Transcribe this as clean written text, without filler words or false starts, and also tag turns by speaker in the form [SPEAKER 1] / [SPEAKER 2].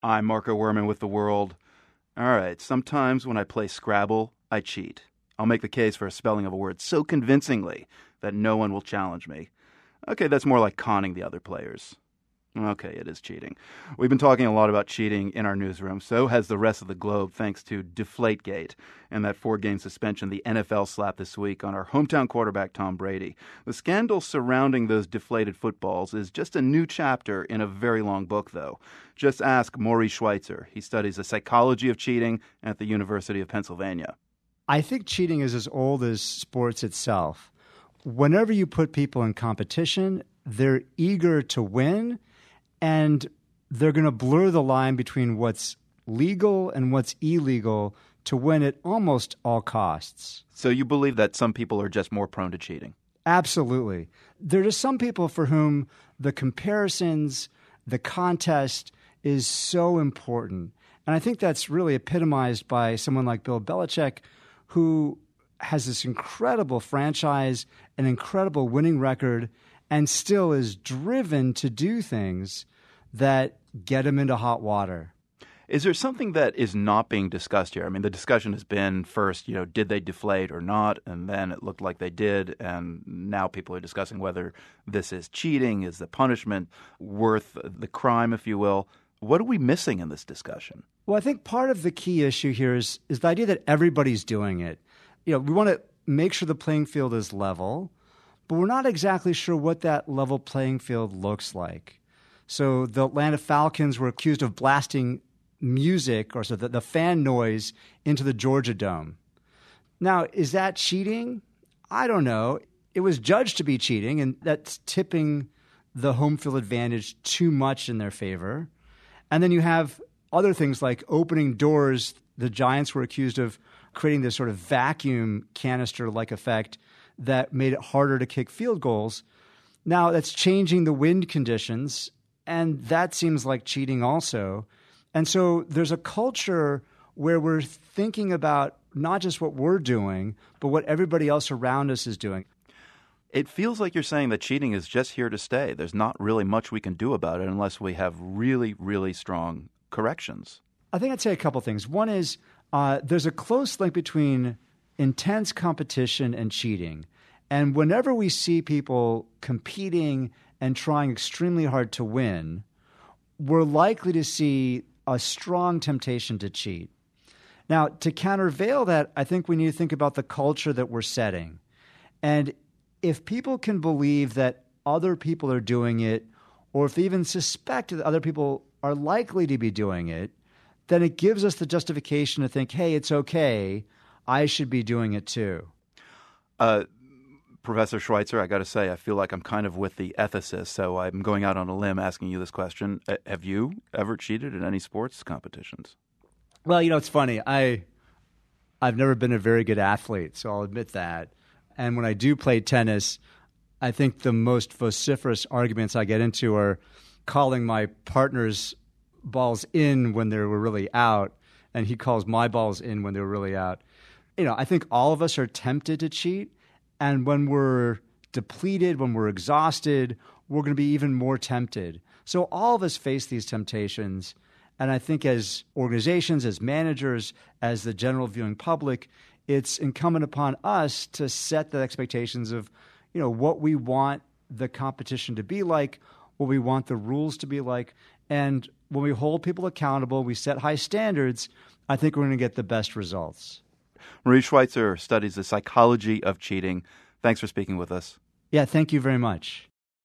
[SPEAKER 1] I'm Marco Werman with The World. All right, sometimes when I play Scrabble, I cheat. I'll make the case for a spelling of a word so convincingly that no one will challenge me. Okay, that's more like conning the other players. Okay, it is cheating. We've been talking a lot about cheating in our newsroom. So has the rest of the globe, thanks to Deflategate and that 4-game suspension the NFL slapped this week on our hometown quarterback, Tom Brady. The scandal surrounding those deflated footballs is just a new chapter in a very long book, though. Just ask Maurice Schweitzer. He studies the psychology of cheating at the University of Pennsylvania.
[SPEAKER 2] I think cheating is as old as sports itself. Whenever you put people in competition, they're eager to win, and they're going to blur the line between what's legal and what's illegal to win at almost all costs.
[SPEAKER 1] So you believe that some people are just more prone to cheating?
[SPEAKER 2] Absolutely. There are just some people for whom the comparisons, the contest is so important. And I think that's really epitomized by someone like Bill Belichick, who has this incredible franchise, an incredible winning record, and still is driven to do things that get him into hot water.
[SPEAKER 1] Is there something that is not being discussed here? I mean, the discussion has been first, did they deflate or not? And then it looked like they did. And now people are discussing whether this is cheating. Is the punishment worth the crime, if you will? What are we missing in this discussion?
[SPEAKER 2] Well, I think part of the key issue here is the idea that everybody's doing it. We want to make sure the playing field is level, but we're not exactly sure what that level playing field looks like. So the Atlanta Falcons were accused of blasting music, or so the fan noise, into the Georgia Dome. Now, is that cheating? I don't know. It was judged to be cheating, and that's tipping the home field advantage too much in their favor. And then you have other things like opening doors. The Giants were accused of creating this sort of vacuum canister-like effect that made it harder to kick field goals. Now, that's changing the wind conditions, and that seems like cheating also. And so there's a culture where we're thinking about not just what we're doing, but what everybody else around us is doing.
[SPEAKER 1] It feels like you're saying that cheating is just here to stay. There's not really much we can do about it unless we have really, really strong corrections.
[SPEAKER 2] I think I'd say a couple things. One is there's a close link between intense competition and cheating. And whenever we see people competing and trying extremely hard to win, we're likely to see a strong temptation to cheat. Now, to countervail that, I think we need to think about the culture that we're setting. And if people can believe that other people are doing it, or if they even suspect that other people are likely to be doing it, then it gives us the justification to think, hey, it's okay, I should be doing it too.
[SPEAKER 1] Professor Schweitzer, I got to say, I feel like I'm kind of with the ethicist, so I'm going out on a limb asking you this question. Have you ever cheated in any sports competitions?
[SPEAKER 2] Well, it's funny. I've never been a very good athlete, so I'll admit that. And when I do play tennis, I think the most vociferous arguments I get into are calling my partner's balls in when they were really out, and he calls my balls in when they were really out. I think all of us are tempted to cheat. And when we're depleted, when we're exhausted, we're going to be even more tempted. So all of us face these temptations. And I think as organizations, as managers, as the general viewing public, it's incumbent upon us to set the expectations of, what we want the competition to be like, what we want the rules to be like. And when we hold people accountable, we set high standards, I think we're going to get the best results.
[SPEAKER 1] Maurice Schweitzer studies the psychology of cheating. Thanks for speaking with us.
[SPEAKER 2] Yeah, thank you very much.